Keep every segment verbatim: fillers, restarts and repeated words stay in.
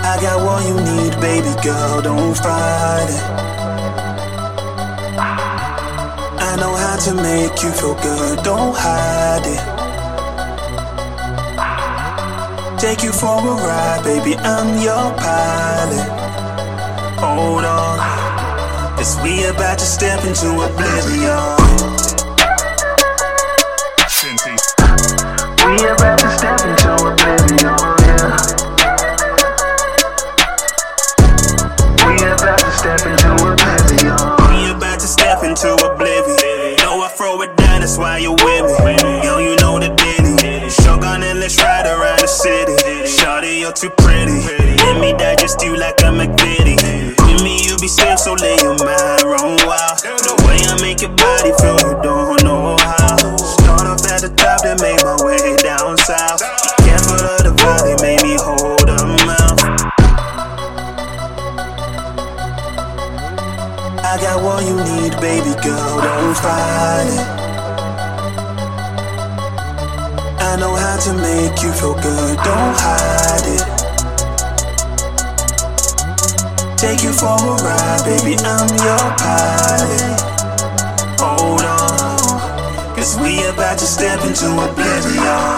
I got what you need, baby girl, don't fight it. I know how to make you feel good, don't hide it. Take you for a ride, baby, I'm your pilot. Hold on, 'cause we about to step into oblivion. We about to step into oblivion, yeah. We about to step into oblivion. We about to step into oblivion. Know I throw it down, that's why you're with me. Yo, you know the ditty. Shotgun and let's ride around the city. Shawty, you're too pretty. Let me digest you like a McVitie. With me, you be safe, so lay your mind wrong wild. The way I make your body feel, you don't know how. Start off at the top, then make my way down south. Be careful of the valley, made me hold them mouth. I got what you need, baby girl, don't fight it. I know how to make you feel good, don't hide it. Take you for a ride, baby, I'm your pilot. Hold on, 'cause we about to step into oblivion.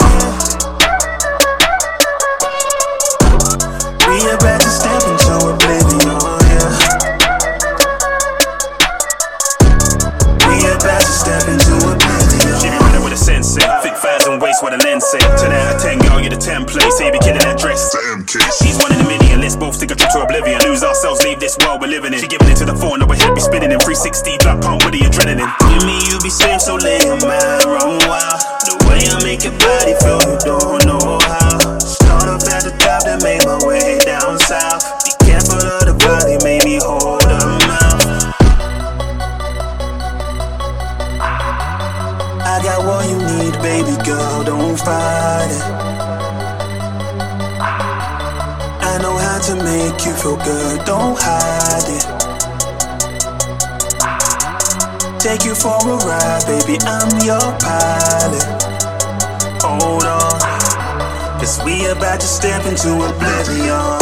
We about to step into oblivion, yeah. We about to step into oblivion. She be running with a sensei, thick thighs and waist with a lens say. ten out of ten, girl, you're the template. Say you be killing that dress. She's one in a million, let's both take a trip to oblivion. Lose ourselves, leave this world we're living in. She giving it to the phone, now her head be spinning in three sixty, black pump with the adrenaline. With me, you be safe, so lay your mind wrong wild. The way I make your body feel, you don't know how. Start off at the top, then make my way down south. Be careful of the valley, made me hold them mouth. I got what you need, baby girl, don't fight it. I know how to make you feel good, don't hide it. Take you for a ride, baby, I'm your pilot. Hold on, 'cause we about to step into oblivion.